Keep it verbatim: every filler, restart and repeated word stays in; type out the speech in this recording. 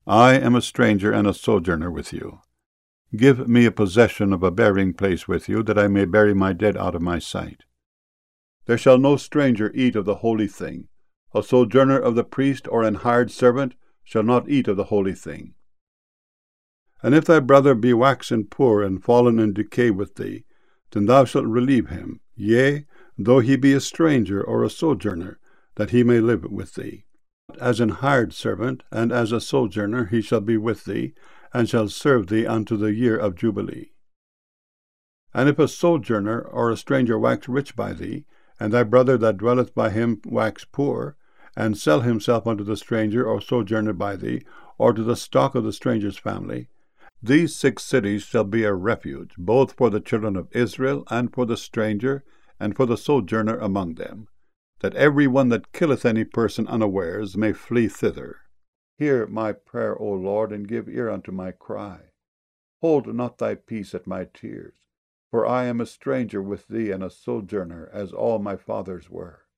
I am a stranger and a sojourner with you. Give me a possession of a burying place with you, that I may bury my dead out of my sight. There shall no stranger eat of the holy thing. A sojourner of the priest or an hired servant shall not eat of the holy thing. And if thy brother be waxen poor and fallen in decay with thee, then thou shalt relieve him, yea, though he be a stranger or a sojourner, that he may live with thee. As an hired servant and as a sojourner he shall be with thee, and shall serve thee unto the year of Jubilee. And if a sojourner or a stranger wax rich by thee, and thy brother that dwelleth by him wax poor, and sell himself unto the stranger or sojourner by thee, or to the stock of the stranger's family, these six cities shall be a refuge, both for the children of Israel, and for the stranger, and for the sojourner among them, that every one that killeth any person unawares may flee thither. Hear my prayer, O Lord, and give ear unto my cry. Hold not thy peace at my tears, for I am a stranger with thee and a sojourner, as all my fathers were.